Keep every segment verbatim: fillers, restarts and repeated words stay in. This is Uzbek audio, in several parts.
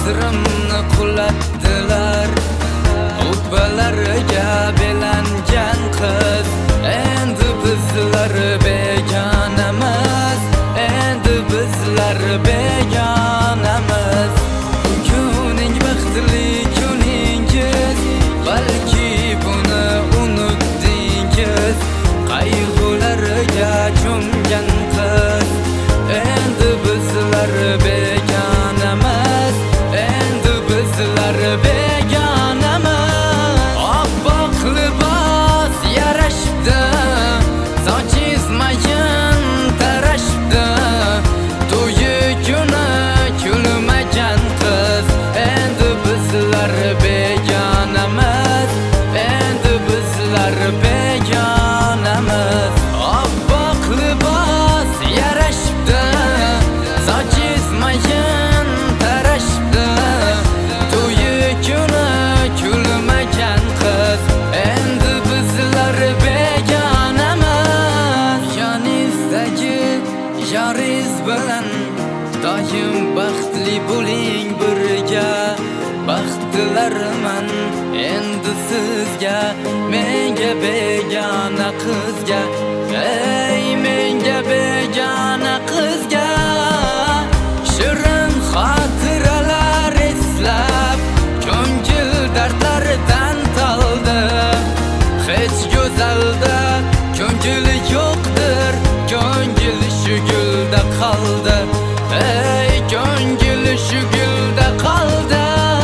asrimni qulatdilar. Ubbalariga belangan qiz, endi bizlar begonamiz, endi bizlar begonamiz. Buguning baxtli kuningiz, balki buni unutdingiz. Qayg'ularga cho'mgan qiz, endi bizlar begonamiz, endi bizlar begonamiz. Oppoq libos yarashibdi, sochiz mayin tarashibdi. To'yi kuni kulmagan qiz, endi bizlar begonamiz, endi bizlar begonamiz. Oppoq libos yarashibdi, sochiz mayin tarashibdi. To'yi kuni kulmagan qiz, endi bizlar begonamiz. Yoningizdagi yoringiz bilan doim baxtli bo'ling birga. Baxt tilarman endi sizga, menga begona qizga, ey menga begona qizga. Shirin xotiralar eslab, ko'ngil dardlaridan toldi. Hech go'zalda ko'ngil yo'qdir, ko'ngil shu gulda qoldi. Ey ko'ngil shu gulda qoldi.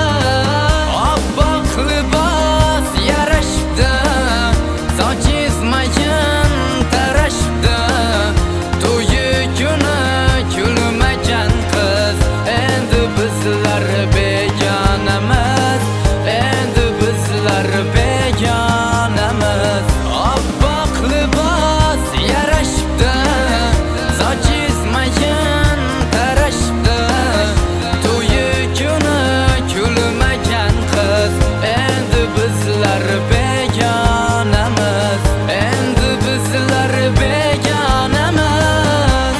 Oppoq libos yarashibdi, sochiz mayin tarashibdi. To'yi kuni kulmagan qiz, endi bizlar begonamiz, endi bizlar begonamiz. Oppoq libos yarashibdi, sochiz mayin tarashibdi. To'yi kuni kulmagan qiz, endi bizlar begonamiz, endi bizlar begonamiz.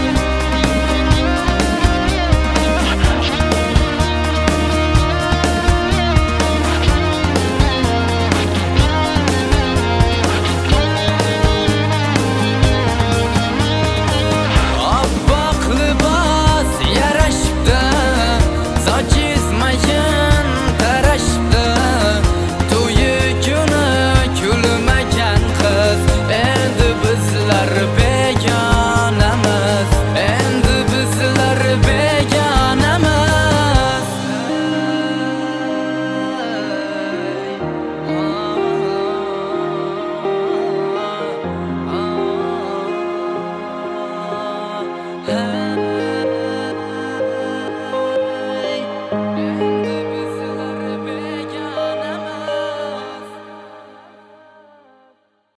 Oppoq libos yarashibdi, sochiz mayin tarashibdi. To'yi kuni kulmagan qiz, endi bizlar begonamiz, endi bizlar begonamiz. Hey